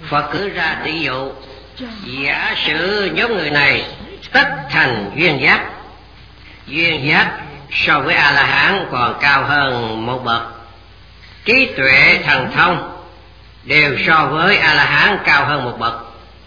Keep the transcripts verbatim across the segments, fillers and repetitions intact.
Phật cử ra tỷ dụ, giả sử nhóm người này tất thành duyên giác. Duyên giác so với A-la-hán còn cao hơn một bậc. Trí tuệ thần thông đều so với A-la-hán cao hơn một bậc.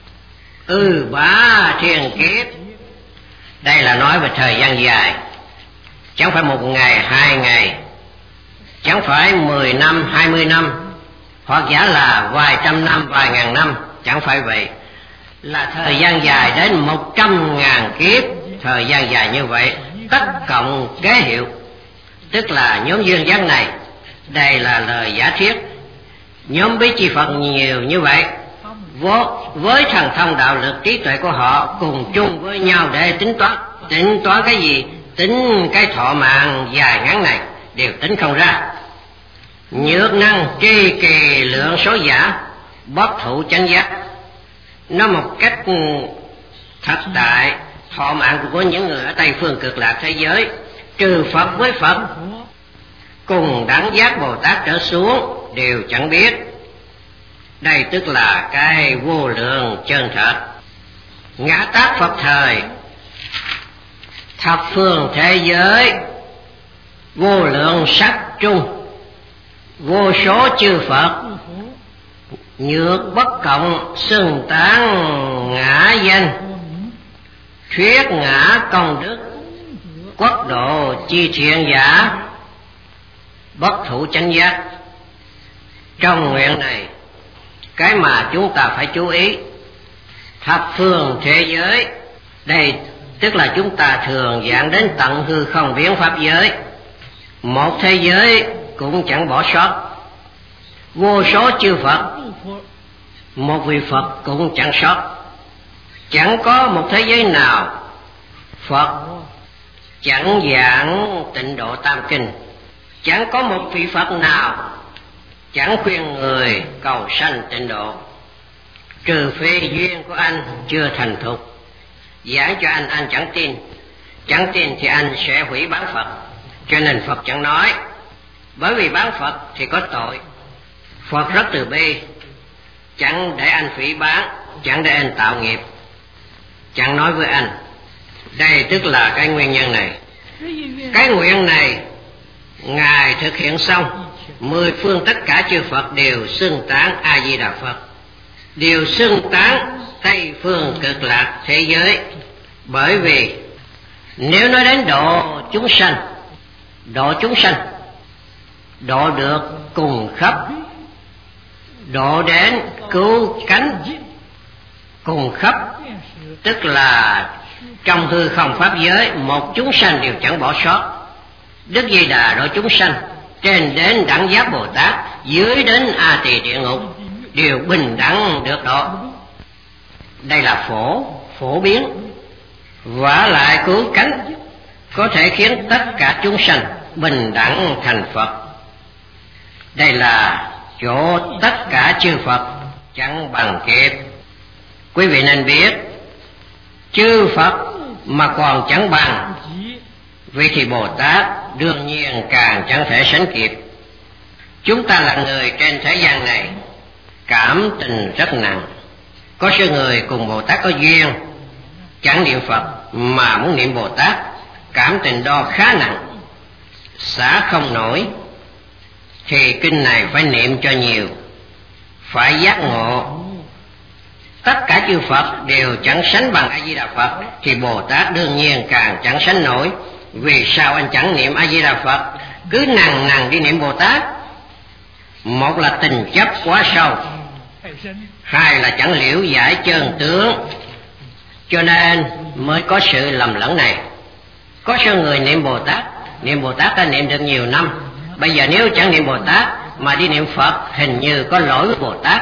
Ư bá thiên kiếp, đây là nói về thời gian dài, chẳng phải một ngày hai ngày, chẳng phải mười năm hai mươi năm, hoặc giả là vài trăm năm vài ngàn năm, chẳng phải vậy, là thời gian dài đến một trăm ngàn kiếp. Thời gian dài như vậy tất cộng kế hiệu, tức là nhóm duyên giác này. Đây là lời giả thiết. Nhóm bí chi Phật nhiều như vậy, với thần thông đạo lực trí tuệ của họ cùng chung với nhau để tính toán. Tính toán cái gì? Tính cái thọ mạng dài ngắn này đều tính không ra. Nhược năng tri kỳ lượng số giả, bất thụ chánh giác. Nói một cách thật tại, thọ mạng của những người ở Tây phương cực lạc thế giới, trừ Phật với Phật, cùng đẳng giác Bồ Tát trở xuống đều chẳng biết. Đây tức là cái vô lượng chân thật. Ngã tác Phật thời, thập phương thế giới, vô lượng sắc trung, vô số chư Phật, nhược bất cộng xưng tán ngã danh, thuyết ngã công đức, quốc độ chi thiện giả, bất thụ chánh giác. Trong nguyện này, cái mà chúng ta phải chú ý, thập phương thế giới, đây tức là chúng ta thường dạng đến tận hư không biến pháp giới, một thế giới cũng chẳng bỏ sót. Vô số chư Phật, một vị Phật cũng chẳng sót. Chẳng có một thế giới nào Phật chẳng giảng tịnh độ tam kinh, chẳng có một vị Phật nào chẳng khuyên người cầu sanh tịnh độ, trừ phi duyên của anh chưa thành thục. Giảng cho anh, anh chẳng tin, chẳng tin thì anh sẽ hủy bán Phật. Cho nên Phật chẳng nói, bởi vì bán Phật thì có tội. Phật rất từ bi, chẳng để anh phỉ bán, chẳng để anh tạo nghiệp, chẳng nói với anh. Đây tức là cái nguyên nhân này. Cái nguyện này Ngài thực hiện xong, mười phương tất cả chư Phật đều xưng tán A Di Đà Phật, đều xưng tán Tây phương cực lạc thế giới. Bởi vì nếu nói đến độ chúng sanh, độ chúng sanh, độ được cùng khắp, độ đến cứu cánh cùng khắp, tức là trong hư không pháp giới một chúng sanh đều chẳng bỏ sót. Đức Di Đà độ chúng sanh, trên đến đẳng giác Bồ Tát, dưới đến A Tỳ địa ngục đều bình đẳng được độ. Đây là phổ, phổ biến, vả lại cứu cánh, có thể khiến tất cả chúng sanh bình đẳng thành Phật. Đây là chỗ tất cả chư Phật chẳng bằng kịp. Quý vị nên biết, chư Phật mà còn chẳng bằng, vì thì Bồ Tát đương nhiên càng chẳng thể sánh kịp. Chúng ta là người trên thế gian này, cảm tình rất nặng. Có số người cùng Bồ Tát có duyên, chẳng niệm Phật mà muốn niệm Bồ Tát, cảm tình đo khá nặng, xả không nổi. Thì kinh này phải niệm cho nhiều, phải giác ngộ. Tất cả chư Phật đều chẳng sánh bằng A Di Đà Phật, thì Bồ Tát đương nhiên càng chẳng sánh nổi. Vì sao anh chẳng niệm A Di Đà Phật, cứ nằng nằng đi niệm Bồ Tát? Một là tình chấp quá sâu, hai là chẳng liễu giải chân tướng, cho nên mới có sự lầm lẫn này. Có số người niệm Bồ Tát, niệm Bồ Tát đã niệm được nhiều năm, bây giờ nếu chẳng niệm Bồ Tát mà đi niệm Phật, hình như có lỗi với Bồ Tát,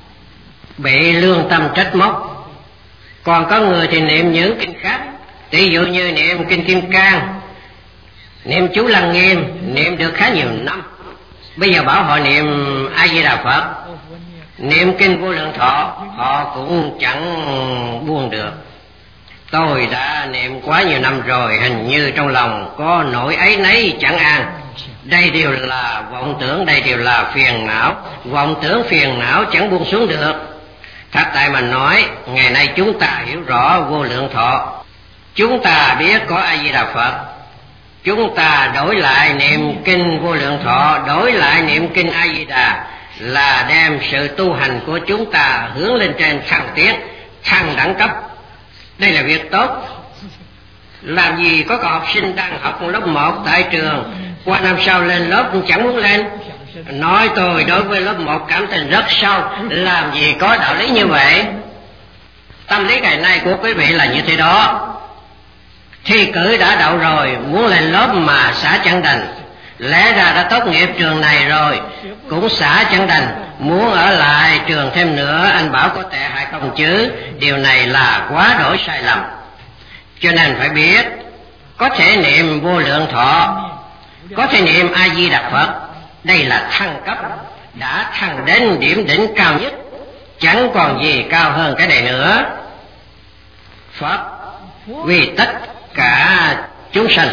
bị lương tâm trách móc. Còn có người thì niệm những kinh khác, ví dụ như niệm kinh Kim Cang, niệm chú Lăng Nghiêm, niệm được khá nhiều năm, bây giờ bảo họ niệm A Di Đà Phật, niệm kinh Vô Lượng Thọ, họ cũng chẳng buông được. Tôi đã niệm quá nhiều năm rồi, hình như trong lòng có nỗi ấy nấy chẳng an. Đây đều là vọng tưởng, đây đều là phiền não. Vọng tưởng phiền não chẳng buông xuống được, Thật tại mà nói, ngày nay chúng ta hiểu rõ vô lượng thọ. Chúng ta biết có A Di Đà Phật. Chúng ta đổi lại niệm kinh vô lượng thọ, đổi lại niệm kinh A Di Đà, là đem sự tu hành của chúng ta hướng lên trên thăng tiến, thăng đẳng cấp. Đây là việc tốt. Làm gì có cậu học sinh đang học lớp một tại trường, qua năm sau lên lớp cũng chẳng muốn lên. Nói tôi đối với lớp một cảm tình rất sâu, làm gì có đạo lý như vậy. Tâm lý ngày nay của quý vị là như thế đó. Thi cử đã đậu rồi, muốn lên lớp mà xả chẳng đành. Lẽ ra đã tốt nghiệp trường này rồi, cũng xả chẳng đành. Muốn ở lại trường thêm nữa, anh bảo có tệ hại không chứ? Điều này là quá đổi sai lầm. Cho nên phải biết, có thể niệm vô lượng thọ, có thể niệm A Di Đà Phật. Đây là thăng cấp, đã thăng đến điểm đỉnh cao nhất, chẳng còn gì cao hơn cái này nữa. Phật vì tất cả chúng sanh,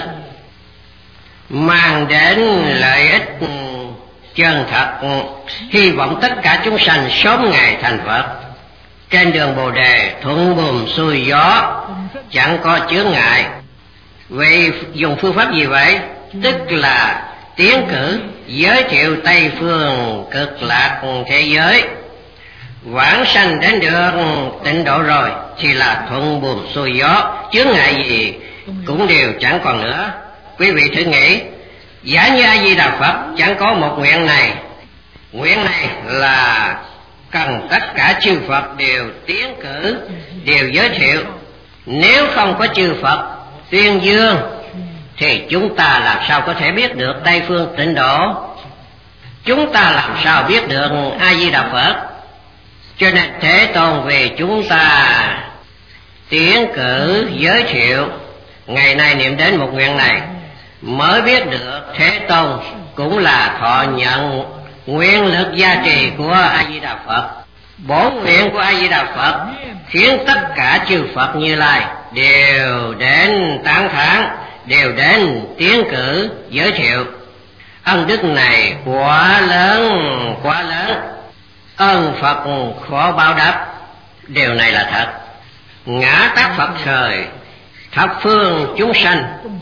mang đến lợi ích chân thật, hy vọng tất cả chúng sanh sớm ngày thành Phật. Trên đường Bồ Đề thuận buồm xuôi gió, chẳng có chướng ngại. Vậy dùng phương pháp gì vậy? Tức là tiến cử giới thiệu Tây phương cực lạc thế giới. Vãng sanh đến đường tịnh độ rồi thì là thuận buồm xuôi gió, chướng ngại gì cũng đều chẳng còn nữa. Quý vị thử nghĩ, giả như A Di Đà Phật chẳng có một nguyện này, nguyện này là cần tất cả chư Phật đều tiến cử, đều giới thiệu. Nếu không có chư Phật tuyên dương thì chúng ta làm sao có thể biết được Tây phương tịnh độ? Chúng ta làm sao biết được A Di Đà Phật? Cho nên Thế Tôn vì chúng ta tiến cử giới thiệu, ngày nay niệm đến một nguyện này mới biết được Thế Tôn cũng là thọ nhận nguyện lực gia trì của A Di Đà Phật. Bổn nguyện của A Di Đà Phật khiến tất cả chư Phật Như Lai đều đến tán thán, đều đến tiến cử giới thiệu. Ân đức này quá lớn, quá lớn. Ơn Phật khó báo đáp. Điều này là thật. Ngã tác Phật thời, thập phương chúng sanh,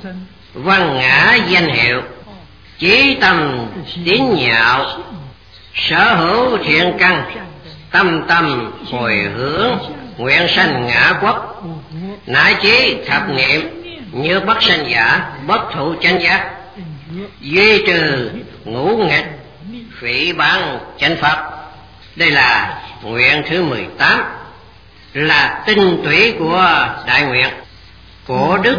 văn ngã danh hiệu, chí tâm tín nhạo, sở hữu thiện căn, tâm tâm hồi hướng, nguyện sanh ngã quốc, nại chí thập niệm, như bất sanh giả, bất thụ chánh giác, duy trừ ngũ nghịch, phỉ báng chánh pháp. Đây là nguyện thứ mười tám, là tinh túy của đại nguyện. Cổ đức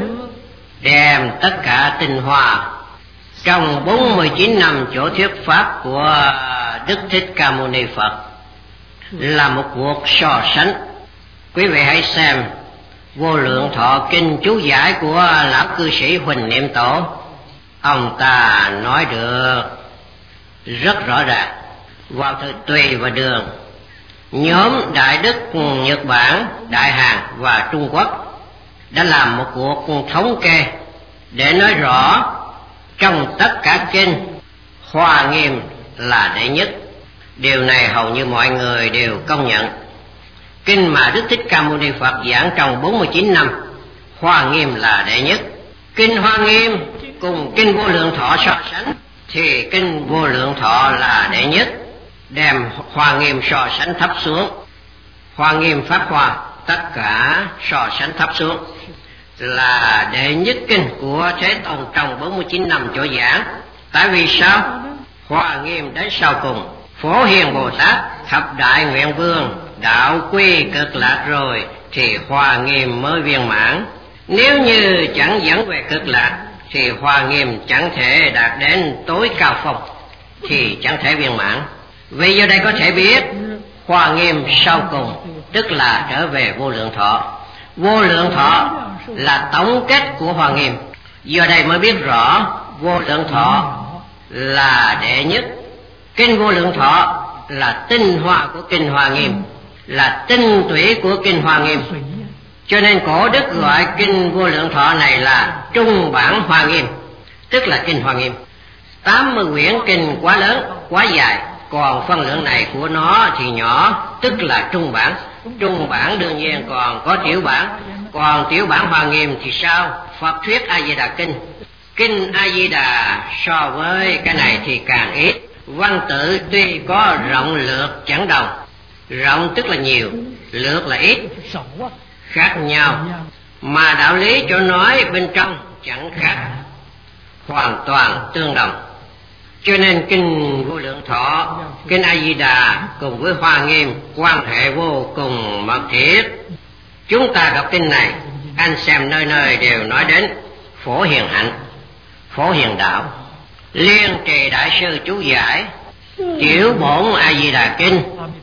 đem tất cả tinh hoa trong bốn mươi chín năm chỗ thuyết pháp của Đức Thích Ca Mâu Ni Phật là một cuộc so sánh. Quý vị hãy xem Vô Lượng Thọ kinh chú giải của lão cư sĩ Huỳnh Niệm Tổ. Ông ta nói được rất rõ ràng. Vào thời Tùy và Đường, nhóm Đại Đức Nhật Bản, Đại Hàn và Trung Quốc đã làm một cuộc thống kê để nói rõ trong tất cả kinh, Hoa Nghiêm là đệ nhất. Điều này hầu như mọi người đều công nhận. Kinh mà Đức Thích Ca Mâu Ni Phật giảng trong bốn mươi chín năm, Hoa Nghiêm là đệ nhất. Kinh Hoa Nghiêm cùng kinh Vô Lượng Thọ so sánh thì kinh Vô Lượng Thọ là đệ nhất. Đem Hoa Nghiêm so sánh thấp xuống, Hoa Nghiêm Pháp Hoa tất cả so sánh thấp xuống, là đệ nhất kinh của Thế Tôn trong bốn mươi chín năm chỗ giảng. Tại vì sao? Hoa Nghiêm đến sau cùng, Phổ Hiền Bồ Tát thập đại nguyện vương đạo quy cực lạc rồi thì Hoa Nghiêm mới viên mãn. Nếu như chẳng dẫn về cực lạc thì Hoa Nghiêm chẳng thể đạt đến tối cao phong, thì chẳng thể viên mãn. Vì giờ đây có thể biết Hoa Nghiêm sau cùng tức là trở về Vô Lượng Thọ. Vô Lượng Thọ là tổng kết của Hoa Nghiêm. Giờ đây mới biết rõ Vô Lượng Thọ là đệ nhất. Kinh Vô Lượng Thọ là tinh hoa của kinh Hoa Nghiêm, là tinh túy của kinh Hoa Nghiêm. Cho nên cổ đức gọi kinh Vô Lượng Thọ này là trung bản Hoa Nghiêm, tức là kinh Hoa Nghiêm. tám mươi quyển kinh quá lớn, quá dài, còn phân lượng này của nó thì nhỏ, tức là trung bản. Trung bản đương nhiên còn có tiểu bản, còn tiểu bản Hoa Nghiêm thì sao? Phật thuyết A Di Đà kinh. Kinh A Di Đà so với cái này thì càng ít. Văn tự tuy có rộng lược chẳng đồng. Rộng tức là nhiều, lược là ít, khác nhau, mà đạo lý cho nói bên trong chẳng khác, hoàn toàn tương đồng. Cho nên kinh Vô Lượng Thọ, kinh A Di Đà cùng với Hoa Nghiêm quan hệ vô cùng mật thiết. Chúng ta đọc kinh này, anh xem nơi nơi đều nói đến Phổ Hiền Hạnh, Phổ Hiền Đạo. Liên Trì Đại Sư chú giải tiểu bổn A Di Đà kinh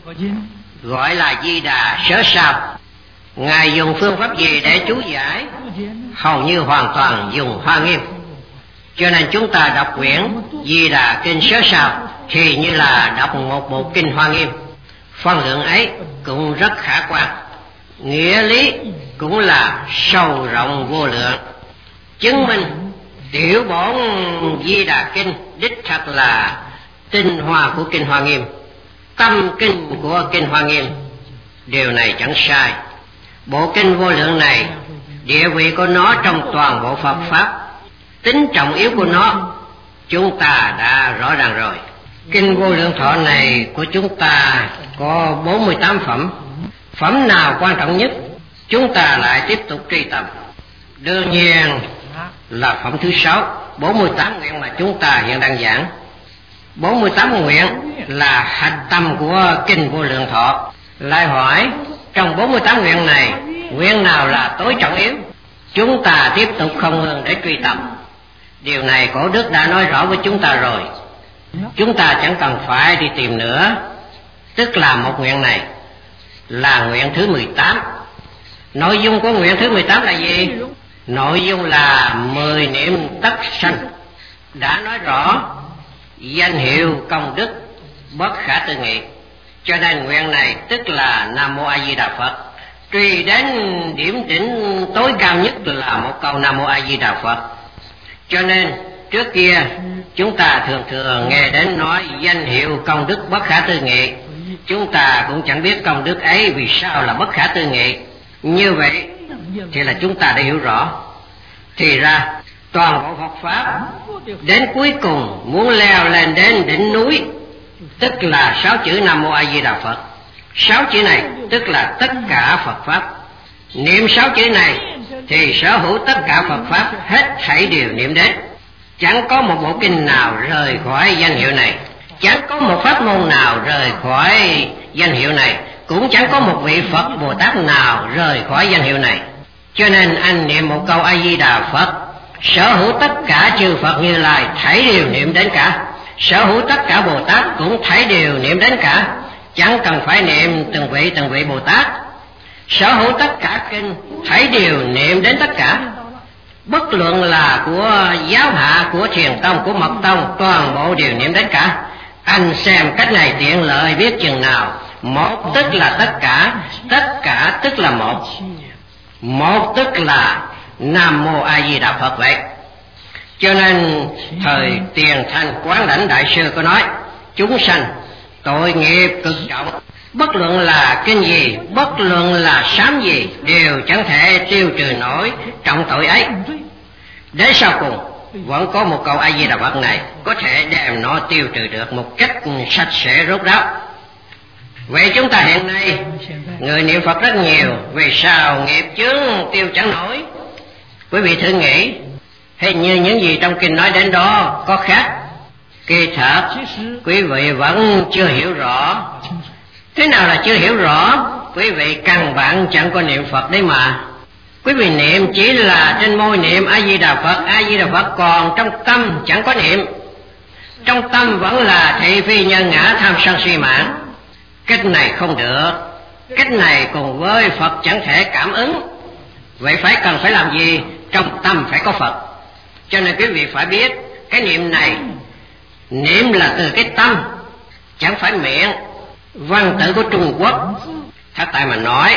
gọi là Di Đà Sớ Sao. Ngài dùng phương pháp gì để chú giải? Hầu như hoàn toàn dùng Hoa Nghiêm. Cho nên chúng ta đọc quyển Di Đà kinh Sớ Sao thì như là đọc một bộ kinh Hoa Nghiêm. Phân lượng ấy cũng rất khả quan, nghĩa lý cũng là sâu rộng vô lượng, chứng minh tiểu bổn Di Đà kinh đích thật là tinh hoa của kinh Hoa Nghiêm, tâm kinh của kinh Hoa Nghiêm. Điều này chẳng sai. Bộ kinh vô lượng này, địa vị của nó trong toàn bộ Phật pháp, tính trọng yếu của nó chúng ta đã rõ ràng rồi. Kinh Vô Lượng Thọ này của chúng ta có bốn mươi tám phẩm. Phẩm nào quan trọng nhất chúng ta lại tiếp tục truy tầm. Đương nhiên là phẩm thứ sáu, bốn mươi tám nguyện mà chúng ta hiện đang giảng. bốn mươi tám nguyện là hạch tâm của kinh Vô Lượng Thọ. Lại hỏi, trong bốn mươi tám nguyện này, nguyện nào là tối trọng yếu? Chúng ta tiếp tục không ngừng để truy tập. Điều này Cổ Đức đã nói rõ với chúng ta rồi, chúng ta chẳng cần phải đi tìm nữa. Tức là một nguyện này là nguyện thứ mười tám. Nội dung của nguyện thứ mười tám là gì? Nội dung là mười niệm tất sanh. Đã nói rõ danh hiệu công đức bất khả tư nghị. Cho nên nguyện này tức là Nam Mô A Di Đà Phật. Truy đến điểm đỉnh tối cao nhất là một câu Nam Mô A Di Đà Phật. Cho nên trước kia chúng ta thường thường nghe đến nói danh hiệu công đức bất khả tư nghị. Chúng ta cũng chẳng biết công đức ấy vì sao là bất khả tư nghị. Như vậy thì là chúng ta đã hiểu rõ. Thì ra toàn bộ Phật Pháp đến cuối cùng muốn leo lên đến đỉnh núi, tức là sáu chữ Nam Mô A Di Đà Phật. Sáu chữ này tức là tất cả Phật Pháp. Niệm sáu chữ này thì sở hữu tất cả Phật Pháp hết thảy đều niệm đến. Chẳng có một bộ kinh nào rời khỏi danh hiệu này, chẳng có một pháp môn nào rời khỏi danh hiệu này, cũng chẳng có một vị Phật Bồ Tát nào rời khỏi danh hiệu này. Cho nên anh niệm một câu A Di Đà Phật, sở hữu tất cả chư Phật Như Lai thảy đều niệm đến cả, sở hữu tất cả Bồ Tát cũng thảy đều niệm đến cả. Chẳng cần phải niệm từng vị từng vị Bồ Tát. Sở hữu tất cả kinh thảy đều niệm đến tất cả. Bất luận là của giáo hạ, của Thiền Tông, của Mật Tông, toàn bộ đều niệm đến cả. Anh xem cách này tiện lợi biết chừng nào. Một tức là tất cả, tất cả tức là một. Một tức là Nam Mô A Di Đà Phật vậy. Cho nên thời Tiền Thanh Quán Đảnh Đại Sư có nói, chúng sanh tội nghiệp cực trọng, bất luận là kinh gì, bất luận là sám gì, đều chẳng thể tiêu trừ nổi trọng tội ấy. Đến sau cùng vẫn có một câu A Di Đà Phật này có thể đem nó tiêu trừ được một cách sạch sẽ rốt ráo. Vậy chúng ta hiện nay người niệm Phật rất nhiều, vì sao nghiệp chướng tiêu chẳng nổi? Quý vị thử nghĩ, hình như những gì trong kinh nói đến đó có khác. Kỳ thật quý vị vẫn chưa hiểu rõ. Thế nào là chưa hiểu rõ? Quý vị căn bản chẳng có niệm Phật đấy mà. Quý vị niệm chỉ là trên môi niệm A Di Đà Phật, A Di Đà Phật, còn trong tâm chẳng có niệm. Trong tâm vẫn là thị phi nhân ngã tham sân si mãn. Cách này không được. Cách này cùng với Phật chẳng thể cảm ứng. Vậy phải cần phải làm gì? Trong tâm phải có Phật. Cho nên quý vị phải biết cái niệm này, niệm là từ cái tâm, chẳng phải miệng. Văn tự của Trung Quốc thật tại mà nói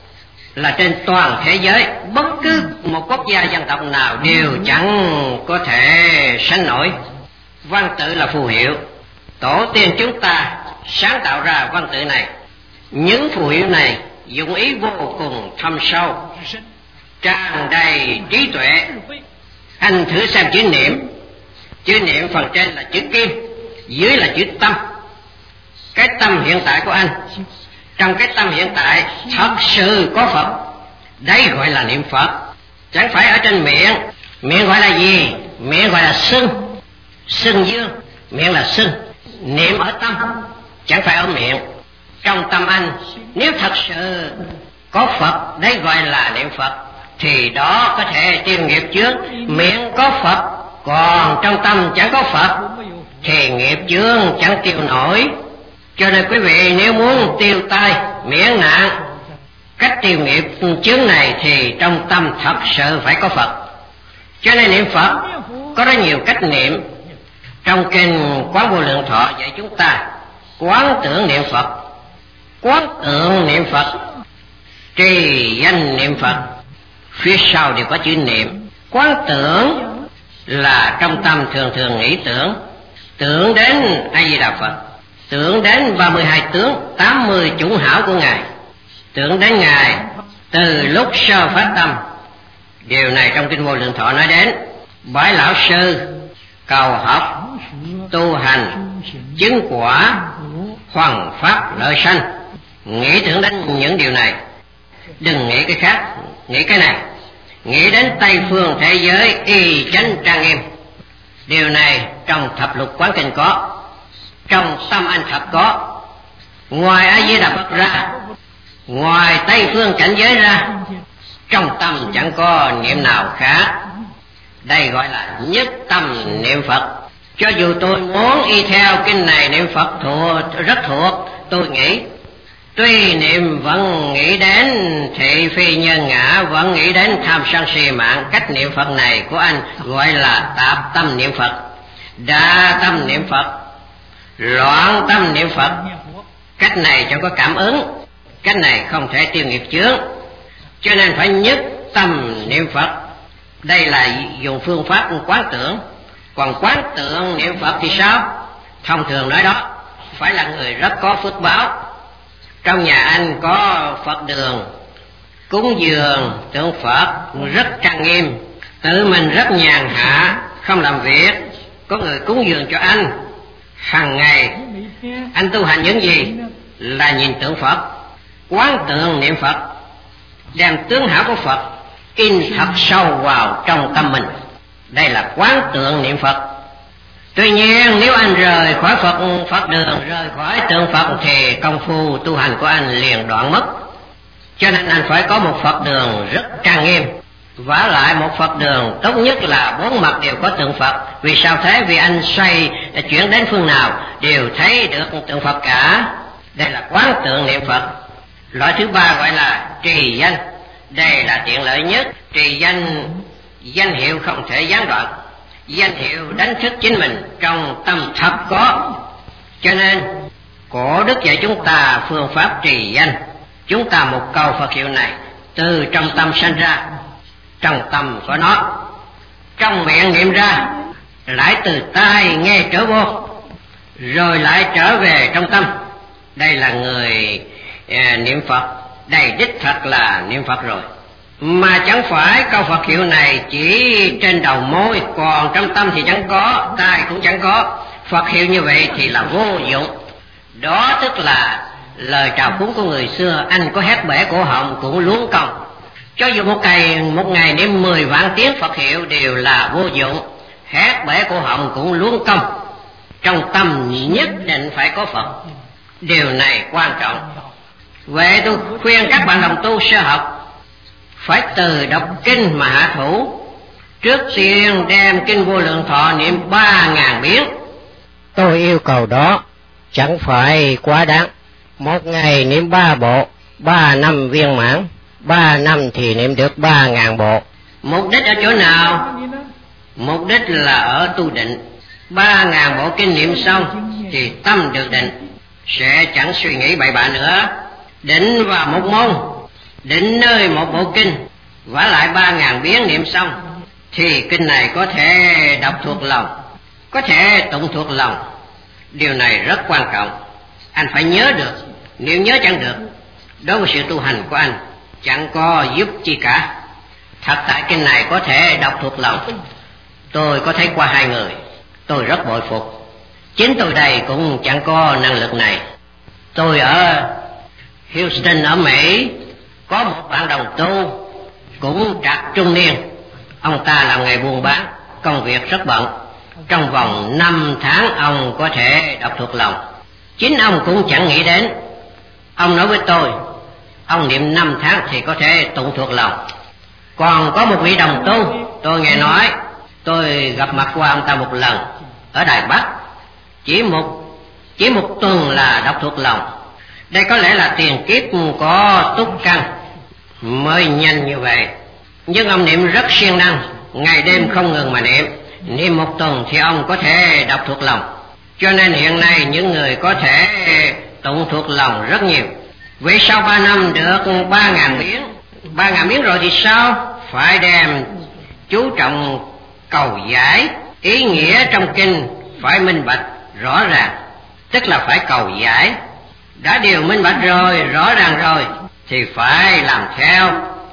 là trên toàn thế giới bất cứ một quốc gia dân tộc nào đều chẳng có thể sánh nổi. Văn tự là phù hiệu, Tổ tiên chúng ta sáng tạo ra văn tự này. Những phù hiệu này dụng ý vô cùng thâm sâu, tràn đầy trí tuệ. Anh thử xem chữ niệm. Chữ niệm phần trên là chữ kim, dưới là chữ tâm. Cái tâm hiện tại của anh, trong cái tâm hiện tại thật sự có Phật. Đấy gọi là niệm Phật. Chẳng phải ở trên miệng. Miệng gọi là gì? Miệng gọi là xưng, xưng dương. Miệng là xưng. Niệm ở tâm, chẳng phải ở miệng. Trong tâm anh, nếu thật sự có Phật, đấy gọi là niệm Phật, thì đó có thể tiêu nghiệp chướng. Miệng có Phật, còn trong tâm chẳng có Phật, thì nghiệp chướng chẳng tiêu nổi. Cho nên quý vị nếu muốn tiêu tai miễn nạn cách tiêu nghiệp chướng này, thì trong tâm thật sự phải có Phật. Cho nên niệm Phật có rất nhiều cách niệm. Trong kinh Quán Vô Lượng Thọ dạy chúng ta quán tưởng niệm Phật, quán tưởng niệm Phật, trì danh niệm Phật. Phía sau đều có chữ niệm. Quán tưởng là trong tâm thường thường nghĩ tưởng, tưởng đến A Di Đà Phật, tưởng đến ba mươi hai tướng, tám mươi chủng hảo của Ngài, tưởng đến Ngài từ lúc sơ phát tâm. Điều này trong kinh Vô Lượng Thọ nói đến. Bái lão sư, cầu học, tu hành, chứng quả, hoằng pháp lợi sanh. Nghĩ tưởng đến những điều này, đừng nghĩ cái khác, nghĩ cái này. Nghĩ đến Tây phương thế giới y chánh trang nghiêm. Điều này trong thập lục quán kinh có, trong tâm anh thập có. Ngoài A Di Đà Phật ra, ngoài Tây phương cảnh giới ra, trong tâm chẳng có niệm nào khác. Đây gọi là nhất tâm niệm Phật. Cho dù tôi muốn y theo kinh này niệm Phật thuộc, rất thuộc, tôi nghĩ. Tuy niệm vẫn nghĩ đến thị phi nhân ngã, vẫn nghĩ đến tham sân si mạng. Cách niệm Phật này của anh gọi là tạp tâm niệm Phật, đa tâm niệm Phật, loạn tâm niệm Phật. Cách này cho có cảm ứng, cách này không thể tiêu nghiệp chướng. Cho nên phải nhất tâm niệm Phật. Đây là dùng phương pháp quán tưởng. Còn quán tưởng niệm Phật thì sao? Thông thường nói đó, phải là người rất có phước báo. Trong nhà anh có Phật đường, cúng dường tượng Phật rất trang nghiêm, tự mình rất nhàn hạ, không làm việc. Có người cúng dường cho anh. Hàng ngày anh tu hành những gì? Là nhìn tượng Phật, quán tưởng niệm Phật, đem tướng hảo của Phật in thật sâu vào trong tâm mình. Đây là quán tưởng niệm Phật. Tuy nhiên nếu anh rời khỏi Phật Phật đường, rời khỏi tượng Phật, thì công phu tu hành của anh liền đoạn mất. Cho nên anh phải có một Phật đường rất trang nghiêm. Vả lại một Phật đường tốt nhất là bốn mặt đều có tượng Phật. Vì sao thế? Vì anh xoay chuyển đến phương nào đều thấy được tượng Phật cả. Đây là quán tưởng niệm Phật. Loại thứ ba gọi là trì danh. Đây là tiện lợi nhất. Trì danh, danh hiệu không thể gián đoạn. Danh hiệu đánh thức chính mình trong tâm thật có. Cho nên cổ đức dạy chúng ta phương pháp trì danh. Chúng ta một câu Phật hiệu này từ trong tâm sanh ra, trong tâm có nó, trong miệng niệm ra, lại từ tai nghe trở vô, rồi lại trở về trong tâm. Đây là người à, niệm Phật. Đây đích thật là niệm Phật rồi. Mà chẳng phải câu Phật hiệu này chỉ trên đầu môi, còn trong tâm thì chẳng có, tai cũng chẳng có. Phật hiệu như vậy thì là vô dụng. Đó tức là lời trào phúng của người xưa, anh có hét bể cổ họng cũng luống công. Cho dù một ngày, một ngày niệm mười vạn tiếng Phật hiệu đều là vô dụng, hét bể cổ họng cũng luống công. Trong tâm nhất định phải có Phật. Điều này quan trọng. Vậy tôi khuyên các bạn đồng tu sơ học phải từ đọc kinh mà hạ thủ. Trước tiên đem kinh Vô Lượng Thọ niệm ba ngàn biến. Tôi yêu cầu đó chẳng phải quá đáng. Một ngày niệm ba bộ, ba năm viên mãn, ba năm thì niệm được ba ngàn bộ. Mục đích ở chỗ nào? Mục đích là ở tu định. Ba ngàn bộ kinh niệm xong thì tâm được định, sẽ chẳng suy nghĩ bậy bạ nữa. Định vào một môn, định nơi một bộ kinh, vả lại ba ngàn biến niệm xong thì kinh này có thể đọc thuộc lòng, có thể tụng thuộc lòng. Điều này rất quan trọng. Anh phải nhớ được. Nếu nhớ chẳng được, đối với sự tu hành của anh chẳng có giúp chi cả. Thật tại kinh này có thể đọc thuộc lòng. Tôi có thấy qua hai người, tôi rất bội phục. Chính tôi đây cũng chẳng có năng lực này. Tôi ở Houston ở Mỹ có một bạn đồng tu cũng trạc trung niên. Ông ta làm nghề buôn bán, công việc rất bận. Trong vòng năm tháng ông có thể đọc thuộc lòng. Chính ông cũng chẳng nghĩ đến. Ông nói với tôi, ông niệm năm tháng thì có thể tụng thuộc lòng. Còn có một vị đồng tu, tôi nghe nói, tôi gặp mặt qua ông ta một lần ở Đài Bắc. Chỉ một chỉ một tuần là đọc thuộc lòng. Đây có lẽ là tiền kiếp có túc căn mới nhanh như vậy. Nhưng ông niệm rất siêng năng, ngày đêm không ngừng mà niệm. Niệm một tuần thì ông có thể đọc thuộc lòng. Cho nên hiện nay những người có thể tụng thuộc lòng rất nhiều. Vì sau ba năm được ba ngàn miếng, ba ngàn miếng rồi thì sao? Phải đem chú trọng cầu giải, ý nghĩa trong kinh phải minh bạch rõ ràng, tức là phải cầu giải. Đã điều minh bạch rồi, rõ ràng rồi thì phải làm theo,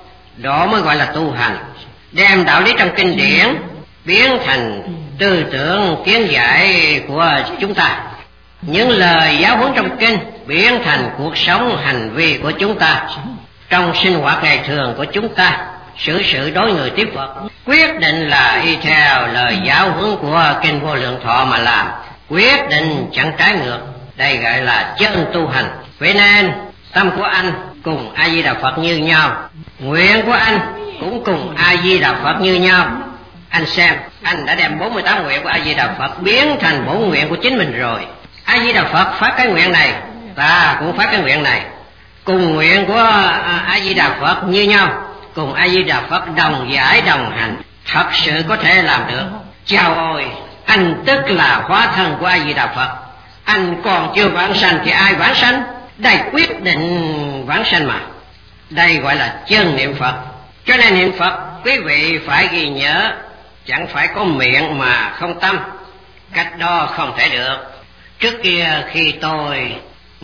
đó mới gọi là tu hành. Đem đạo lý trong kinh điển biến thành tư tưởng kiến giải của chúng ta. Những lời giáo huấn trong kinh biến thành cuộc sống hành vi của chúng ta. Trong sinh hoạt ngày thường của chúng ta, xử sự đối người tiếp Phật quyết định là y theo lời giáo huấn của kinh Vô Lượng Thọ mà làm, quyết định chẳng trái ngược. Đây gọi là chân tu hành. Vậy nên tâm của anh cùng A Di Đà Phật như nhau, nguyện của anh cũng cùng A Di Đà Phật như nhau. Anh xem, anh đã đem bốn mươi tám nguyện của A Di Đà Phật biến thành bổn nguyện của chính mình rồi. A Di Đà Phật phát cái nguyện này, ta cũng phát cái nguyện này. Cùng nguyện của A Di Đà Phật như nhau, cùng A Di Đà Phật đồng giải đồng hành, thật sự có thể làm được. Chào ôi, anh tức là hóa thân của A Di Đà Phật. Anh còn chưa vãng sanh thì ai vãng sanh? Đây quyết định vãng sanh mà. Đây gọi là chân niệm Phật. Cho nên niệm Phật quý vị phải ghi nhớ, chẳng phải có miệng mà không tâm. Cách đó không thể được. Trước kia khi tôi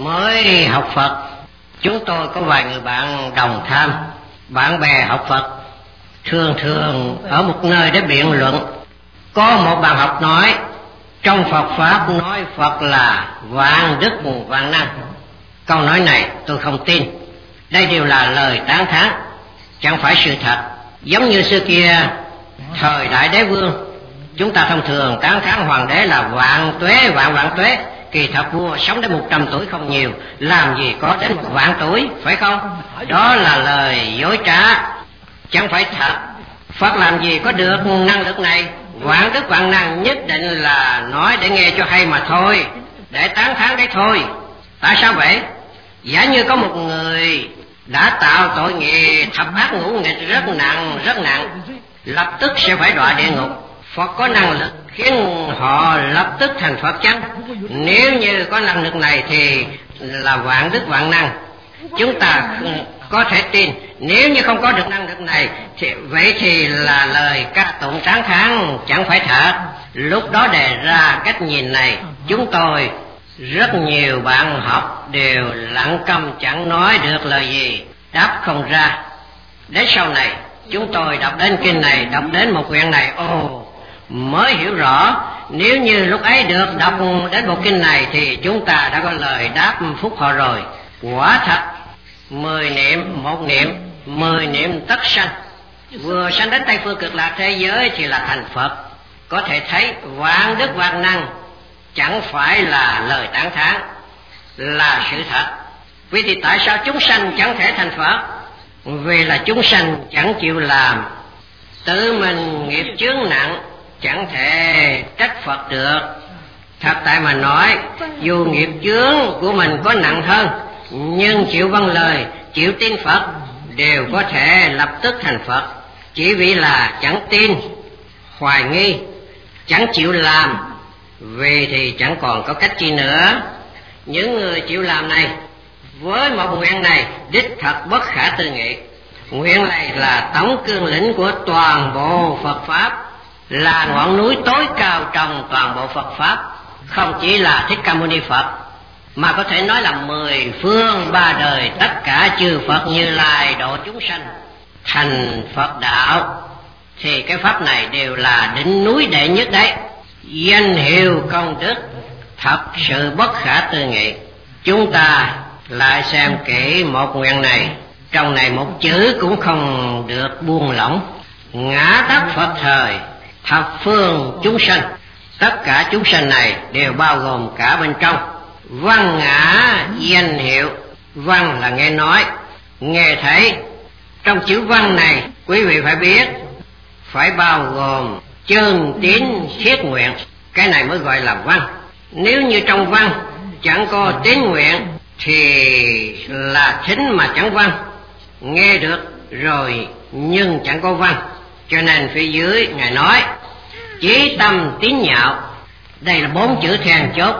mới học Phật, chúng tôi có vài người bạn đồng tham, bạn bè học Phật, thường thường ở một nơi để biện luận. Có một bạn học nói, trong Phật Pháp nói Phật là vạn đức vạn năng. Câu nói này tôi không tin. Đây đều là lời tán thán, chẳng phải sự thật. Giống như xưa kia, thời Đại Đế Vương, chúng ta thông thường tán thán hoàng đế là vạn tuế, vạn vạn tuế. Kỳ thật vua sống đến một trăm tuổi không nhiều, làm gì có đến một vạn tuổi, phải không? Đó là lời dối trá, chẳng phải thật. Phật làm gì có được năng lực này? Vạn đức vạn năng nhất định là nói để nghe cho hay mà thôi, để tán thán đấy thôi. Tại sao vậy? Giả như có một người đã tạo tội nghiệp thập ác ngũ nghịch rất nặng, rất nặng, lập tức sẽ phải đọa địa ngục. Phật có năng lực khiến họ lập tức thành Phật chăng? Nếu như có năng lực này thì là vạn đức vạn năng, chúng ta có thể tin. Nếu như không có được năng lực này thì vậy thì là lời ca tụng tán thán chẳng phải thật. Lúc đó đề ra cách nhìn này, chúng tôi rất nhiều bạn học đều lặng câm chẳng nói được lời gì, đáp không ra. Đến sau này chúng tôi đọc đến kinh này, đọc đến một quyển này, ồ mới hiểu rõ. Nếu như lúc ấy được đọc đến bộ kinh này thì chúng ta đã có lời đáp phúc họ rồi. Quả thật, mười niệm một niệm, mười niệm tất sanh. Vừa sanh đến Tây Phương Cực Lạc thế giới thì là thành Phật. Có thể thấy vạn đức vạn năng chẳng phải là lời tán thán, là sự thật. Vì thì tại sao chúng sanh chẳng thể thành Phật? Vì là chúng sanh chẳng chịu làm, tự mình nghiệp chướng nặng, chẳng thể trách Phật được. Thật tại mà nói, dù nghiệp chướng của mình có nặng hơn, nhưng chịu vâng lời, chịu tin Phật đều có thể lập tức thành Phật. Chỉ vì là chẳng tin, hoài nghi, chẳng chịu làm, vì thì chẳng còn có cách chi nữa. Những người chịu làm này với một nguyện này đích thật bất khả tư nghị. Nguyện này là tổng cương lĩnh của toàn bộ Phật Pháp, là ngọn núi tối cao trong toàn bộ Phật Pháp. không chỉ là Thích Ca Mâu Ni Phật, mà có thể nói là mười phương ba đời tất cả chư Phật Như Lai độ chúng sanh thành Phật đạo, thì cái pháp này đều là đỉnh núi đệ nhất đấy. Danh hiệu công đức thật sự bất khả tư nghị. Chúng ta lại xem kỹ một nguyện này, trong này một chữ cũng không được buông lỏng. Ngã tắc Phật thời thập phương chúng sanh, tất cả chúng sanh này đều bao gồm cả bên trong. Văn ngã danh hiệu, văn là nghe nói, nghe thấy. Trong chữ văn này quý vị phải biết phải bao gồm chân tín thiết nguyện, cái này mới gọi là văn. Nếu như trong văn chẳng có tín nguyện thì là thính mà chẳng văn, nghe được rồi nhưng chẳng có văn. Cho nên phía dưới ngài nói chí tâm tín nhạo, đây là bốn chữ then chốt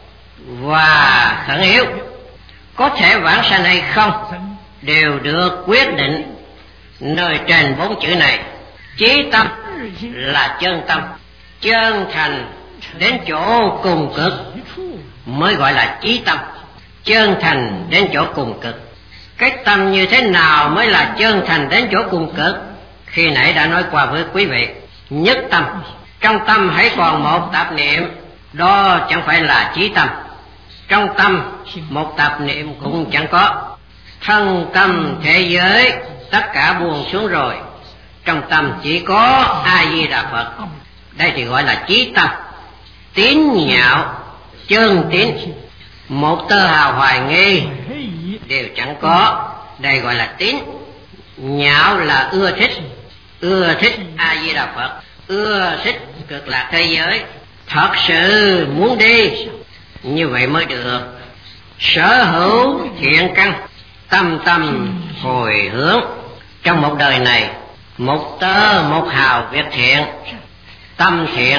và khẩn yếu. Có thể vãng sanh hay không đều được quyết định nơi trên bốn chữ này. Chí tâm là chân tâm, chân thành đến chỗ cùng cực mới gọi là chí tâm. Chân thành đến chỗ cùng cực. Cái tâm như thế nào mới là chân thành đến chỗ cùng cực? Khi nãy đã nói qua với quý vị. Nhất tâm, trong tâm hãy còn một tạp niệm, đó chẳng phải là chí tâm. Trong tâm một tạp niệm cũng chẳng có. Thân tâm thế giới tất cả buông xuống rồi, trong tâm chỉ có A Di Đà Phật. Đây thì gọi là chí tâm. Tín nhạo, chân tín, một tơ hào hoài nghi đều chẳng có, đây gọi là tín. Nhạo là ưa thích, ưa thích A Di Đà Phật, ưa thích cực lạc thế giới, thật sự muốn đi, như vậy mới được. Sở hữu thiện căn, tâm tâm hồi hướng. Trong một đời này, một tơ một hào việc thiện, tâm thiện,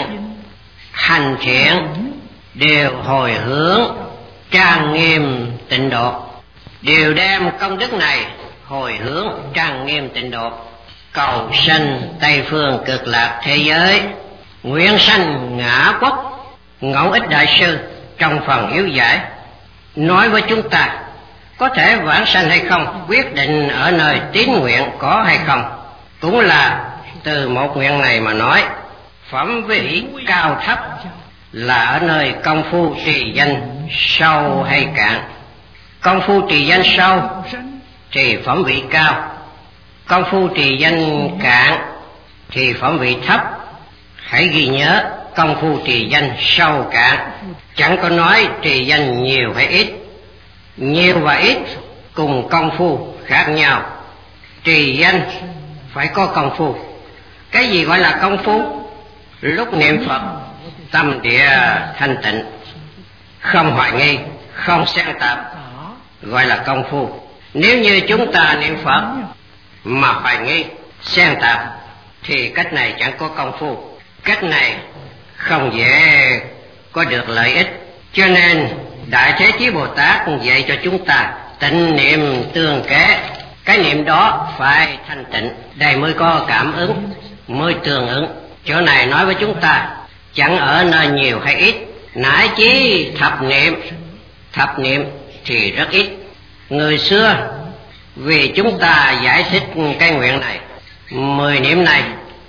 hành thiện đều hồi hướng trang nghiêm tịnh độ, đều đem công đức này hồi hướng trang nghiêm tịnh độ, cầu sanh Tây phương cực lạc thế giới, nguyện sanh ngã quốc. Ngẫu Ích Đại Sư trong phần yếu giải nói với chúng ta có thể vãng sanh hay không quyết định ở nơi tín nguyện có hay không. Cũng là từ một nguyện này mà nói. Phẩm vị cao thấp là ở nơi công phu trì danh sâu hay cạn. Công phu trì danh sâu thì phẩm vị cao, công phu trì danh cạn thì phẩm vị thấp. Hãy ghi nhớ công phu trì danh sâu cạn, chẳng có nói trì danh nhiều hay ít. Nhiều và ít cùng công phu khác nhau. Trì danh phải có công phu. Cái gì gọi là công phu? Lúc niệm Phật tâm địa thanh tịnh, không hoài nghi, không xen tạp, gọi là công phu. Nếu như chúng ta niệm Phật mà hoài nghi, xen tạp thì cách này chẳng có công phu. Cách này không dễ có được lợi ích. Cho nên Đại Thế Chí Bồ Tát dạy cho chúng ta tịnh niệm tương kế. Cái niệm đó phải thanh tịnh, đây mới có cảm ứng, mới tương ứng. Chỗ này nói với chúng ta chẳng ở nơi nhiều hay ít, nãi chí thập niệm. Thập niệm thì rất ít. Người xưa vì chúng ta giải thích cái nguyện này, mười niệm này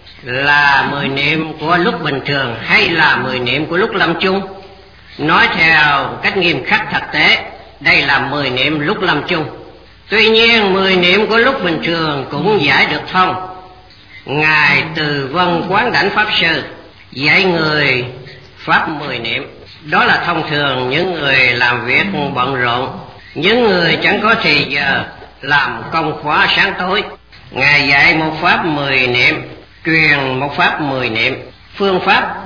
là mười niệm của lúc bình thường hay là mười niệm của lúc lâm chung? Nói theo cách nghiêm khắc thực tế, đây là mười niệm lúc lâm chung. Tuy nhiên mười niệm của lúc bình thường cũng giải được thông. Ngài Từ Vân Quán Đảnh Pháp Sư dạy người pháp mười niệm. Đó là thông thường những người làm việc bận rộn, những người chẳng có thì giờ làm công khóa sáng tối. Ngài dạy một pháp mười niệm, truyền một pháp mười niệm. Phương pháp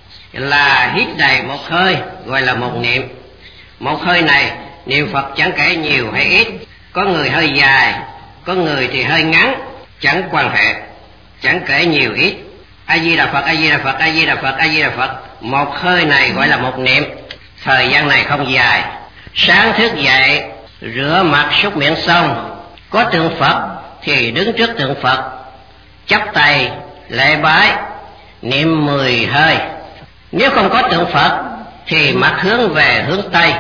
là hít đầy một hơi, gọi là một niệm. Một hơi này niệm Phật chẳng kể nhiều hay ít, có người hơi dài, có người thì hơi ngắn, chẳng quan hệ, chẳng kể nhiều ít. A Di Đà Phật, A Di Đà Phật, A Di Đà Phật, A Di Đà Phật. Một hơi này gọi là một niệm. Thời gian này không dài. Sáng thức dậy, rửa mặt súc miệng xong, có tượng Phật thì đứng trước tượng Phật, chắp tay lễ bái, niệm mười hơi. Nếu không có tượng Phật thì mắt hướng về hướng Tây,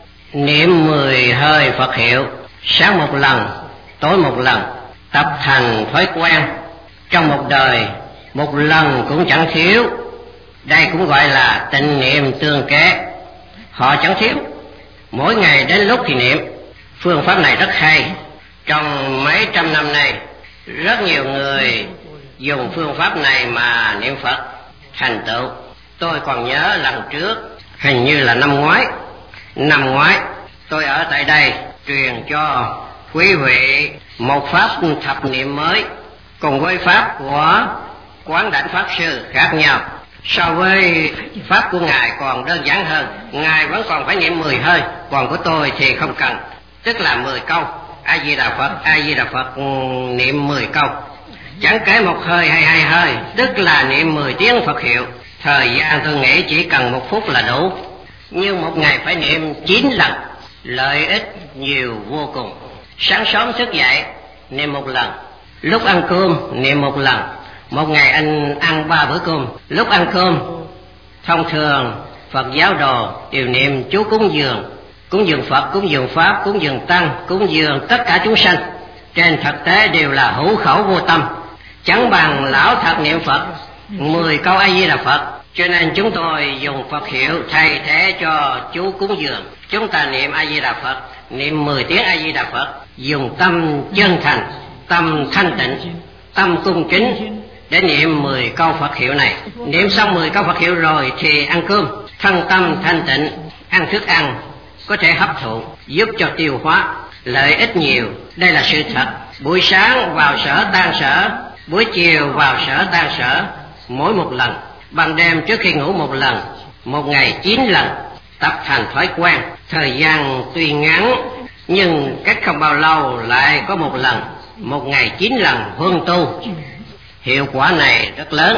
niệm mười hơi Phật hiệu, sáng một lần, tối một lần, tập thành thói quen. Trong một đời, một lần cũng chẳng thiếu. Đây cũng gọi là tịnh niệm tương kế. Họ chẳng thiếu, mỗi ngày đến lúc thì niệm. Phương pháp này rất hay. Trong mấy trăm năm nay, rất nhiều người dùng phương pháp này mà niệm Phật thành tựu. Tôi còn nhớ lần trước, hình như là năm ngoái, năm ngoái tôi ở tại đây truyền cho quý vị một pháp thập niệm mới cùng với pháp của Quán Đảnh Pháp Sư khác nhau. So với pháp của Ngài còn đơn giản hơn, Ngài vẫn còn phải niệm mười hơi, còn của tôi thì không cần, tức là mười câu A Di Đà Phật, A Di Đà Phật niệm mười câu, chẳng kể một hơi hay hai hơi, tức là niệm mười tiếng Phật hiệu. Thời gian tôi nghĩ chỉ cần một phút là đủ, nhưng một ngày phải niệm chín lần, lợi ích nhiều vô cùng. Sáng sớm thức dậy niệm một lần, lúc ăn cơm niệm một lần. Một ngày anh ăn ba bữa cơm. Lúc ăn cơm, thông thường Phật giáo đồ đều niệm chú cúng dường, cúng dường Phật, cúng dường Pháp, cúng dường Tăng, cúng dường tất cả chúng sanh. Trên thực tế đều là hữu khẩu vô tâm, chẳng bằng lão thật niệm Phật mười câu A Di Đà Phật. Cho nên chúng tôi dùng Phật hiệu thay thế cho chú cúng dường. Chúng ta niệm A Di Đà Phật, niệm mười tiếng A Di Đà Phật, dùng tâm chân thành, tâm thanh tịnh, tâm cung kính để niệm mười câu Phật hiệu này. Niệm xong mười câu Phật hiệu rồi thì ăn cơm, thân tâm thanh tịnh, ăn thức ăn có thể hấp thụ, giúp cho tiêu hóa, lợi ích nhiều. Đây là sự thật. Buổi sáng vào sở tan sở, buổi chiều vào sở tan sở, mỗi một lần. Ban đêm trước khi ngủ một lần, một ngày chín lần, tập thành thói quen. Thời gian tuy ngắn nhưng cách không bao lâu lại có một lần, một ngày chín lần huân tu. Hiệu quả này rất lớn.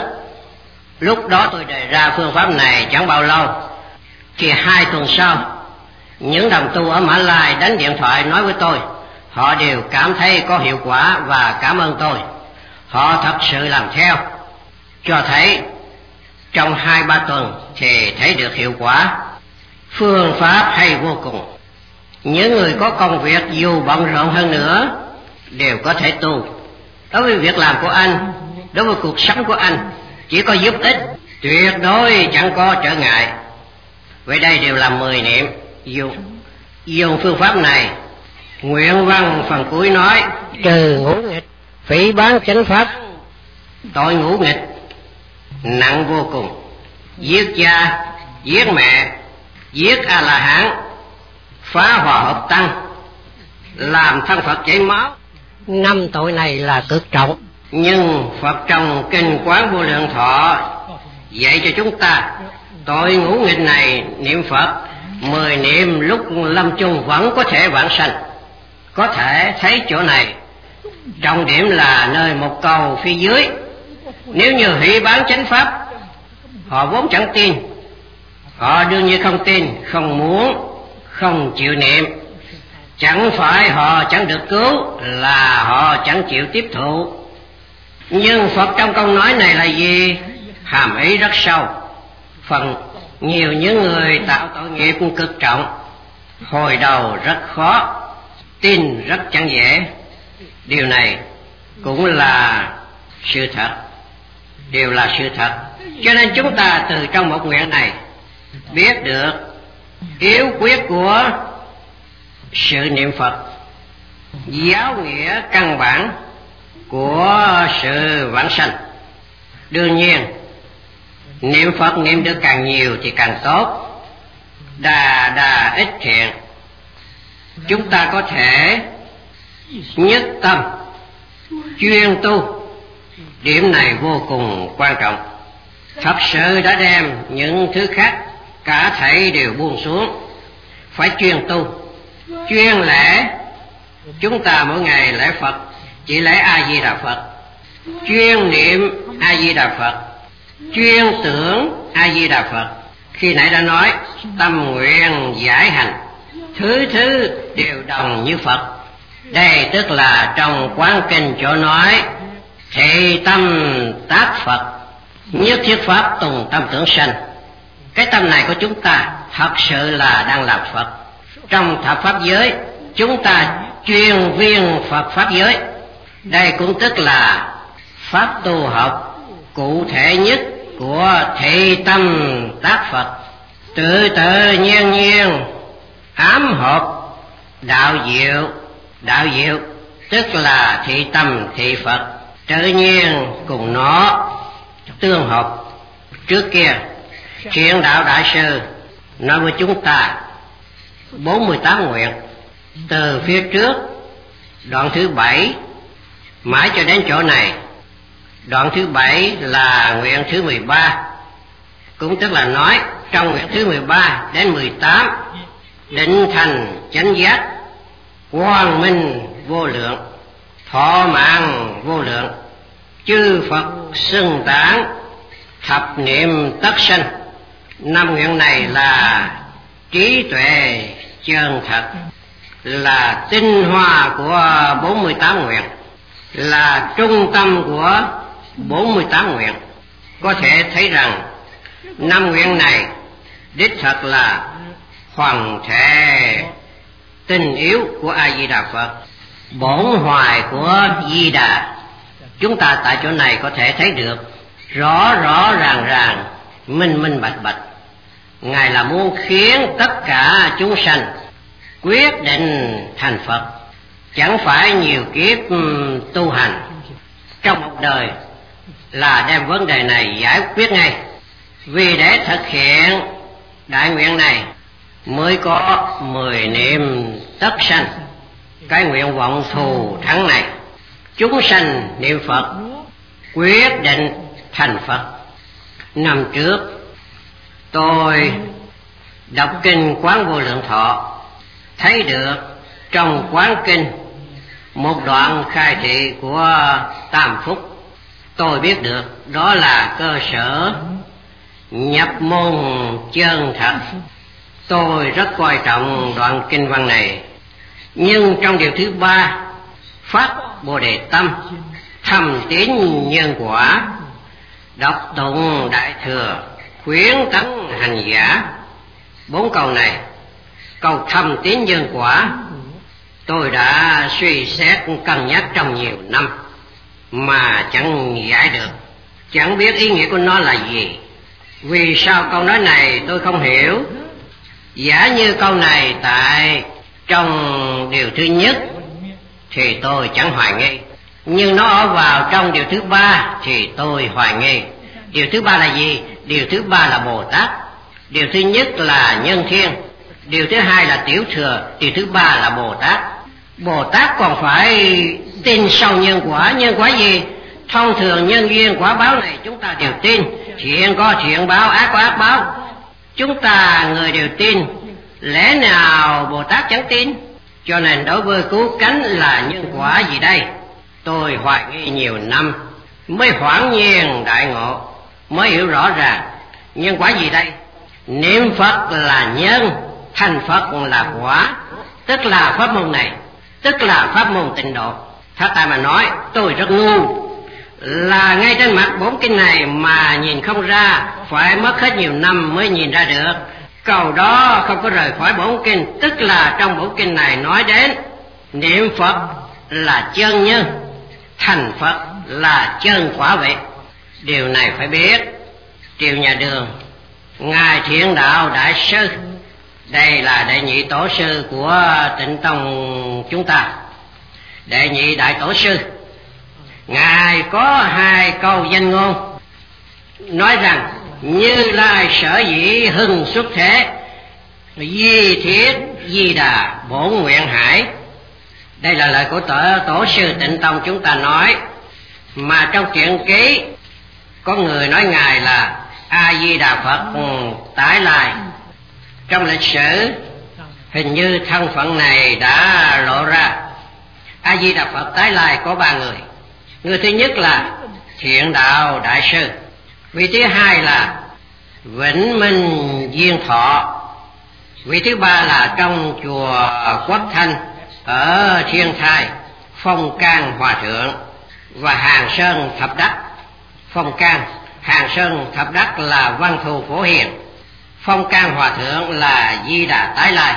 Lúc đó tôi đề ra phương pháp này chẳng bao lâu, thì hai tuần sau, những đồng tu ở Mã Lai đánh điện thoại nói với tôi, họ đều cảm thấy có hiệu quả và cảm ơn tôi. Họ thật sự làm theo, cho thấy trong hai ba tuần thì thấy được hiệu quả. Phương pháp hay vô cùng. Những người có công việc dù bận rộn hơn nữa đều có thể tu. Đối với việc làm của anh, đối với cuộc sống của anh, chỉ có giúp ích, tuyệt đối chẳng có trở ngại. Vậy đây đều là mười niệm. Dùng, dùng phương pháp này, nguyện văn phần cuối nói, trừ ngũ nghịch, phỉ báng chánh pháp. Tội ngũ nghịch nặng vô cùng. Giết cha, giết mẹ, giết A-la-hán, phá hòa hợp tăng, làm thân Phật chảy máu. Năm tội này là cực trọng. Nhưng Phật trong Kinh Quán Vô Lượng Thọ dạy cho chúng ta, tội ngũ nghịch này niệm Phật mười niệm lúc lâm chung vẫn có thể vãng sanh. Có thể thấy chỗ này trọng điểm là nơi một câu phía dưới. Nếu như hỷ bán chánh pháp, họ vốn chẳng tin, họ đương nhiên không tin, không muốn, không chịu niệm. Chẳng phải họ chẳng được cứu, là họ chẳng chịu tiếp thụ. Nhưng Phật trong câu nói này là gì? Hàm ý rất sâu. Phần nhiều những người tạo tội nghiệp cực trọng, hồi đầu rất khó, tin rất chẳng dễ. Điều này cũng là sự thật, đều là sự thật. Cho nên chúng ta từ trong một nguyện này biết được yếu quyết của sự niệm Phật, giáo nghĩa căn bản của sự vãng sanh. Đương nhiên niệm Phật niệm được càng nhiều thì càng tốt, đà đà ít thiện. Chúng ta có thể nhất tâm chuyên tu, điểm này vô cùng quan trọng. Thật sự đã đem những thứ khác cả thảy đều buông xuống, phải chuyên tu, chuyên lễ. Chúng ta mỗi ngày lễ Phật chỉ lễ A Di Đà Phật, chuyên niệm A Di Đà Phật, chuyên tưởng A Di Đà Phật. Khi nãy đã nói tâm nguyện giải hành, thứ thứ đều đồng như Phật. Đây tức là trong Quán Kinh chỗ nói thị tâm tác Phật, nhất thiết pháp tùng tâm tưởng sanh. Cái tâm này của chúng ta thật sự là đang làm Phật. Trong thập pháp giới, chúng ta chuyên viên Phật pháp giới. Đây cũng tức là pháp tu học cụ thể nhất của thị tâm tác Phật. Tự tự nhiên nhiên ám hợp đạo diệu. Đạo diệu tức là thị tâm thị Phật, tự nhiên cùng nó tương hợp. Trước kia Thiện Đạo Đại Sư nói với chúng ta bốn mươi tám nguyện, từ phía trước đoạn thứ bảy mãi cho đến chỗ này. Đoạn thứ bảy là nguyện thứ mười ba, cũng tức là nói trong nguyện thứ mười ba đến mười tám, định thành chánh giác, quang minh vô lượng, thọ mạng vô lượng, chư Phật xưng tán, thập niệm tất sanh. Năm nguyện này là trí tuệ chân thật, là tinh hoa của bốn mươi tám nguyện, là trung tâm của bốn mươi tám nguyện. Có thể thấy rằng năm nguyện này đích thật là hoàng thể tình yếu của A Di Đà Phật, bổn hoài của Di Đà. Chúng ta tại chỗ này có thể thấy được rõ rõ ràng ràng, minh minh bạch bạch. Ngài là muốn khiến tất cả chúng sanh quyết định thành Phật, chẳng phải nhiều kiếp tu hành. Trong một đời là đem vấn đề này giải quyết ngay. Vì để thực hiện đại nguyện này mới có mười niệm tất sanh, cái nguyện vọng thù thắng này. Chúng sanh niệm Phật quyết định thành Phật. Năm trước tôi đọc kinh Quán Vô Lượng Thọ, thấy được trong Quán Kinh một đoạn khai thị của Tam Phúc. Tôi biết được đó là cơ sở nhập môn chân thật. Tôi rất coi trọng đoạn kinh văn này. Nhưng trong điều thứ ba, phát Bồ Đề tâm, thầm tín nhân quả, đọc tụng Đại Thừa, khuyến tấn hành giả. Bốn câu này, câu thầm tín nhân quả, tôi đã suy xét cân nhắc trong nhiều năm mà chẳng giải được, chẳng biết ý nghĩa của nó là gì. Vì sao câu nói này tôi không hiểu? Giả như câu này tại trong điều thứ nhất thì tôi chẳng hoài nghi, nhưng nó ở vào trong điều thứ ba thì tôi hoài nghi. Điều thứ ba là gì? Điều thứ ba là Bồ Tát. Điều thứ nhất là Nhân Thiên, điều thứ hai là Tiểu Thừa, điều thứ ba là Bồ Tát. Bồ Tát còn phải tin sâu nhân quả. Nhân quả gì? Thông thường nhân duyên quả báo này chúng ta đều tin. Thiện có thiện báo, ác có ác báo, chúng ta người đều tin. Lẽ nào Bồ Tát chẳng tin? Cho nên đối với cứu cánh là nhân quả gì đây? Tôi hoài nghi nhiều năm mới hoảng nhiên đại ngộ, mới hiểu rõ ràng nhân quả gì đây. Niệm Phật là nhân, thành Phật là quả, tức là pháp môn này, tức là pháp môn tịnh độ. Thật tại mà nói tôi rất ngu, là ngay trên mặt bốn kinh này mà nhìn không ra, phải mất hết nhiều năm mới nhìn ra được. Câu đó không có rời khỏi bốn kinh, tức là trong bốn kinh này nói đến niệm Phật là chân nhân, thành Phật là chân quả vậy. Điều này phải biết. Triều Nhà Đường, Ngài Thiện Đạo Đại Sư, đây là đệ nhị tổ sư của Tịnh Tông chúng ta, đệ nhị đại tổ sư. Ngài có hai câu danh ngôn nói rằng Như Lai sở dĩ hưng xuất thế, di thiết di đà bổn nguyện hải. Đây là lời của tổ, tổ sư Tịnh Tông chúng ta nói. Mà trong truyện ký có người nói Ngài là A Di Đà Phật tái lai. Trong lịch sử hình như thân phận này đã lộ ra. A Di Đà Phật tái lai có ba người. Người thứ nhất là Thiện Đạo Đại Sư, vị thứ hai là Vĩnh Minh Duyên Thọ, vị thứ ba là trong chùa Quốc Thanh ở Thiên Thai, Phong Can Hòa Thượng và Hàng Sơn Thập Đắc. Phong Can, Hàng Sơn Thập Đắc là Văn Thù Phổ Hiền, Phong can hòa thượng là Di Đà Tái Lai.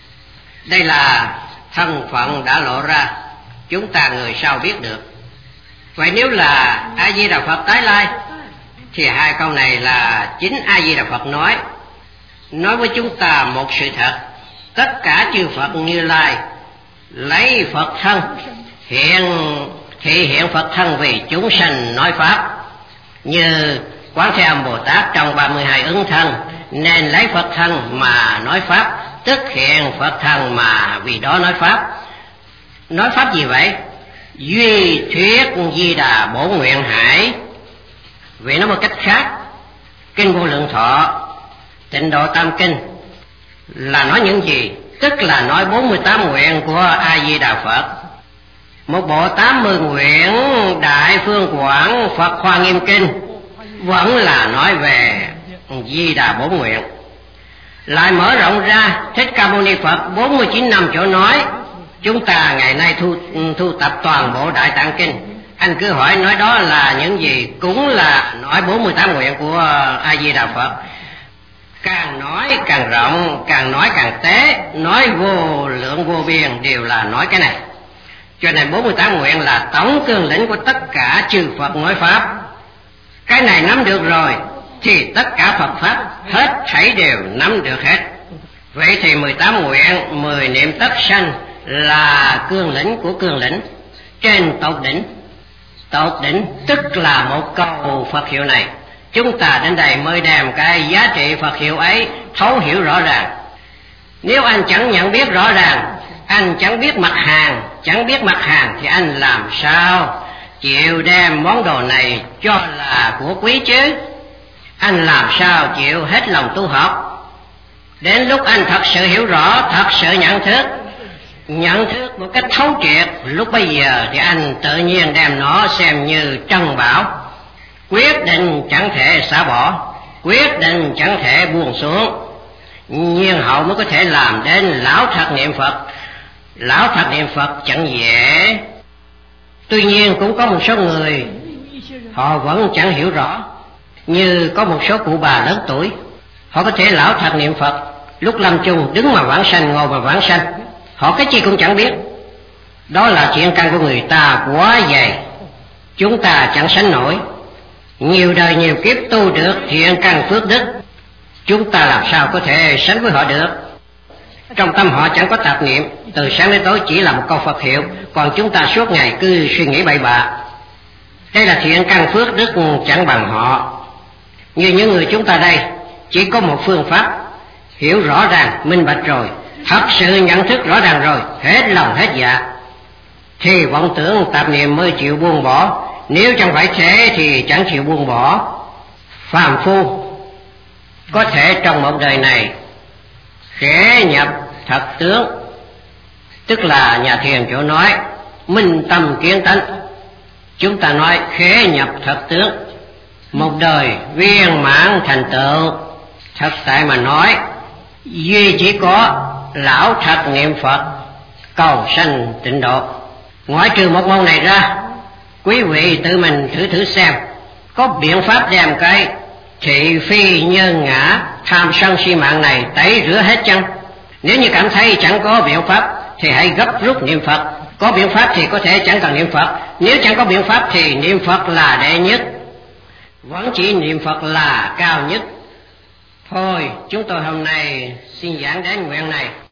Đây là thân phận đã lộ ra, chúng ta người sau biết được. Vậy nếu là A Di Đà Phật Tái Lai thì hai câu này là chính A Di Đà Phật nói, nói với chúng ta một sự thật: tất cả chư Phật Như Lai lấy Phật thân hiện thị hiện Phật thân vì chúng sanh nói pháp, như Quán Thế Âm Bồ Tát trong ba mươi hai ứng thân nên lấy Phật thân mà nói pháp, tức hiện Phật thân mà vì đó nói pháp. Nói pháp gì vậy? Duy thuyết Di Đà Bổn Nguyện Hải. Vì nói một cách khác, Kinh Vô Lượng Thọ, Tịnh Độ Tam Kinh là nói những gì? Tức là nói bốn mươi tám nguyện của A Di Đà Phật. Một bộ tám mươi nguyện Đại Phương Quảng Phật Hoa Nghiêm Kinh vẫn là nói về Di Đà Bổn Nguyện. Lại mở rộng ra, Thích Ca Mâu Ni Phật bốn mươi chín năm chỗ nói. Chúng ta ngày nay thu, thu tập toàn bộ Đại Tạng Kinh, anh cứ hỏi nói đó là những gì, cũng là nói bốn mươi tám nguyện của A Di Đà Phật. Càng nói càng rộng, càng nói càng tế, nói vô lượng vô biên đều là nói cái này. Cho nên bốn mươi tám nguyện là tổng cương lĩnh của tất cả chư Phật nói pháp. Cái này nắm được rồi thì tất cả Phật pháp hết thảy đều nắm được hết. Vậy thì mười tám nguyện, mười niệm tất sanh là cương lĩnh của cương lĩnh, trên tột đỉnh. Tột đỉnh tức là một câu Phật hiệu này. Chúng ta đến đây mới đem cái giá trị Phật hiệu ấy thấu hiểu rõ ràng. Nếu anh chẳng nhận biết rõ ràng, anh chẳng biết mặt hàng, chẳng biết mặt hàng thì anh làm sao chịu đem món đồ này cho là của quý chứ? Anh làm sao chịu hết lòng tu học? Đến lúc anh thật sự hiểu rõ, thật sự nhận thức, nhận thức một cách thấu triệt, lúc bây giờ thì anh tự nhiên đem nó xem như trân bảo, quyết định chẳng thể xả bỏ, quyết định chẳng thể buông xuống. Nhiên hậu mới có thể làm đến lão thật niệm Phật. Lão thật niệm Phật chẳng dễ. Tuy nhiên cũng có một số người họ vẫn chẳng hiểu rõ. Như có một số cụ bà lớn tuổi, họ có thể lão thật niệm Phật, lúc lâm chung đứng mà vãng sanh, ngồi mà vãng sanh, họ cái chi cũng chẳng biết. Đó là chuyện căn của người ta quá dày, chúng ta chẳng sánh nổi. Nhiều đời nhiều kiếp tu được thiện căn phước đức, chúng ta làm sao có thể sánh với họ được? Trong tâm họ chẳng có tạp niệm, từ sáng đến tối chỉ là một câu Phật hiệu, còn chúng ta suốt ngày cứ suy nghĩ bậy bạ. Đây là thiện căn phước đức chẳng bằng họ. Như những người chúng ta đây chỉ có một phương pháp, hiểu rõ ràng, minh bạch rồi, thật sự nhận thức rõ ràng rồi, hết lòng hết dạ, thì vọng tưởng tạp niệm mới chịu buông bỏ. Nếu chẳng phải thế thì chẳng chịu buông bỏ. Phàm phu có thể trong một đời này khẽ nhập thật tướng, tức là nhà thiền chỗ nói minh tâm kiến tánh. Chúng ta nói khẽ nhập thật tướng, một đời viên mãn thành tựu. Thật tại mà nói, duy chỉ có lão thật niệm Phật, cầu sanh tịnh độ. Ngoại trừ một môn này ra, quý vị tự mình thử thử xem, có biện pháp đem cái thị phi nhân ngã tham sân si mạng này tẩy rửa hết chăng? Nếu như cảm thấy chẳng có biện pháp thì hãy gấp rút niệm Phật. Có biện pháp thì có thể chẳng cần niệm Phật. Nếu chẳng có biện pháp thì niệm Phật là đệ nhất, vẫn chỉ niệm Phật là cao nhất. Thôi chúng tôi hôm nay xin giảng đến nguyện này.